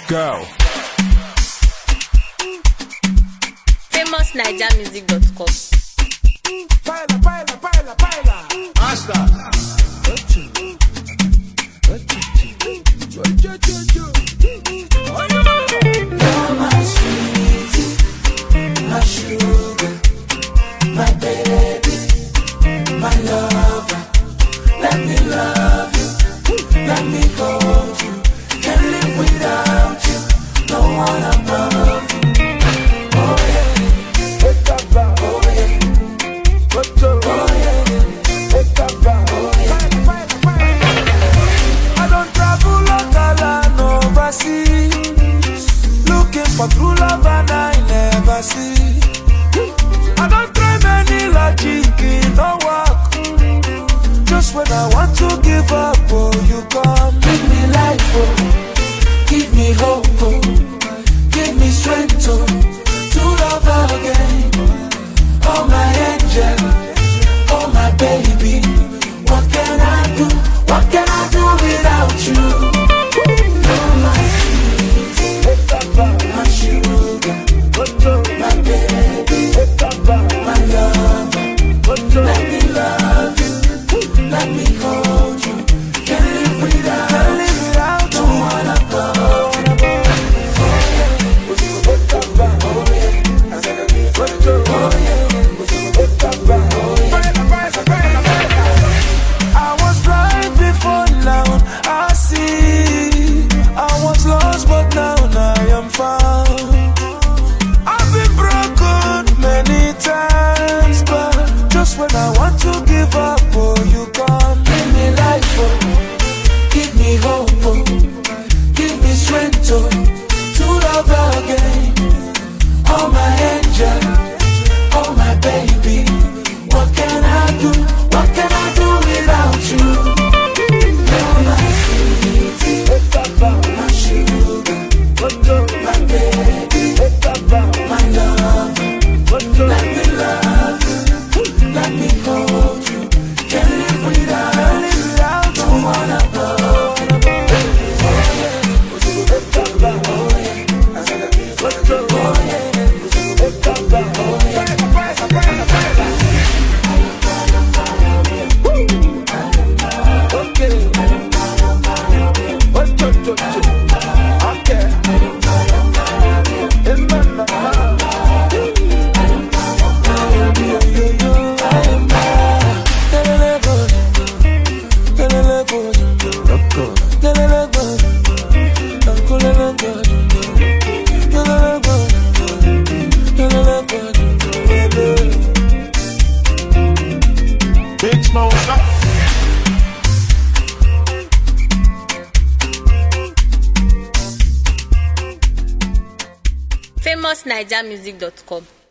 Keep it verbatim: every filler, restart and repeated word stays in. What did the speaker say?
Go. famous naija music dot com. Baila, baila, baila, baila. Hasta. You're my sweetie, my sugar, my baby, my lover. Let me love you, let me hold you. Can't live without you, no one above you. Oh yeah, oh yeah, oh yeah, oh yeah. I don't travel all overseas, looking for true love and I never see. I don't try many logic, it don't work. Just when I want to give up, oh, you come. Give me life, oh, give me hope, oh, give me strength, oh, to love again. Oh my angel, oh my baby, what can I do? What can I do without you? You're my sweetie, my sugar, my baby, my lover. Let me love you, let me hold you. Can't live without, can't live without no one above. Oh yeah, oh yeah, oh yeah. I was blind before now, I see. I was lost but now I am found. I've been broken many times, but just when I want to give up, oh, you come. Give me life, oh, give me hope, oh, give me strength, oh, to love again. Oh my angel, oh my baby, what can I do? What can I do without you? You're my sweetie, my sugar, my baby, my lover. Let me love you, let me hold you. Can't live without, can't live without no one above. Oh yeah, oh Big Smoke. famous naija music dot com.